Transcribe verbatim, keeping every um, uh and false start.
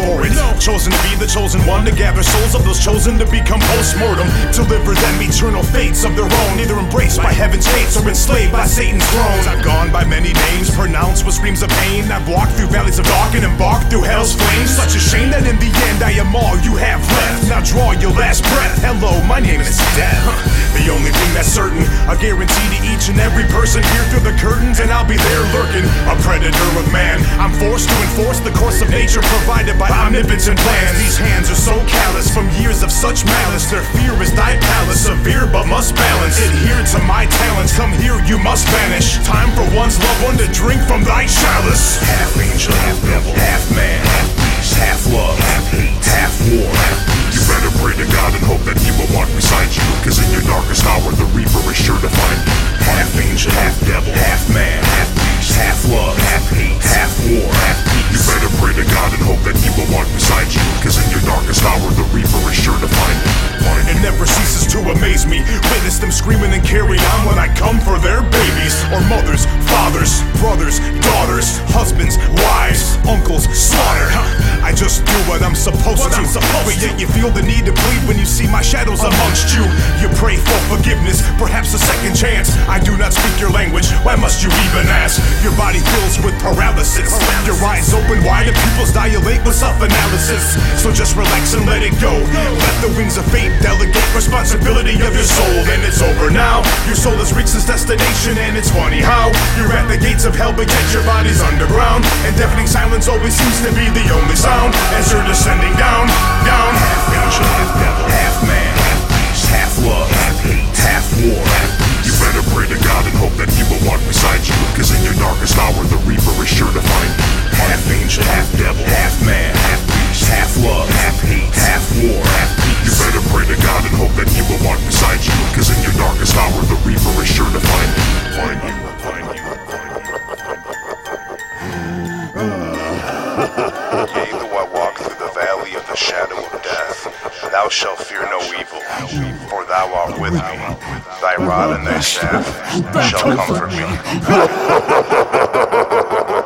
for it. Chosen to be the chosen one, to gather souls of those chosen to become post-mortem. Deliver them eternal fates of their own, either embraced by heaven's gates or enslaved by Satan's throne. I've gone by many names, pronounced with screams of pain. I've walked through valleys of dark and embarked through hell's flames. Such a shame that in the end I am all you have left. Now draw your last breath. Hello, my name is Death. The only thing that's certain, a guarantee to each and every person here through the curtains, and I'll be there lurking, a predator of man. I'm forced to enforce the course of nature provided by omnipotent plans. These hands are so callous from years of such malice. Their fear is thy palace, severe but must balance. Adhere to my talents, come here you must vanish. Time for one's loved one to drink from thy chalice. Half angel, half devil, half man, half beast, half love, half hate, half war. You better pray to God and hope that he will walk beside you, cause in your darkest hour the reaper is sure to find you. Half angel, half devil, half man, half beast, half love, half hate, half war, half peace. You better pray to God and hope that he will walk beside you, cause in your darkest hour the reaper is sure to find you. It never ceases to amaze me, witness them screaming and carry on when I come for their babies. Or mothers, fathers, brothers, daughters, husbands, wives, uncles, slaughter. I just do what I'm supposed what to, I'm supposed but yet you feel the need to plead when you see my shadows amongst you. You pray for forgiveness, perhaps a second chance. I do not speak your language, why must you even ask? Your body fills with paralysis, your eyes open wide and pupils dilate with self-analysis. So just relax and let it go, let the wings of fate delegate responsibility of your soul. And it's over now, your soul has reached its destination. And it's funny how you're at the gates of hell but yet your body's underground, and deafening silence always seems to be the only sound as you're descending down, down. Half angel, half devil, half man, half beast, half love, half hate, half war. You better pray to God and hope that he will walk beside you, cause in your darkest hour the reaper is sure to find you. Half angel, half devil, half man, half beast, half love, half hate, half war, half peace. You better pray to God and hope that he will walk beside you, cause in your darkest hour the reaper is sure to find you. Find you, find you, find you, find you. Yea, though I walk through the valley of the shadow of death, thou shalt fear no evil, for thou art with me. Thy rod and thy staff shall comfort me.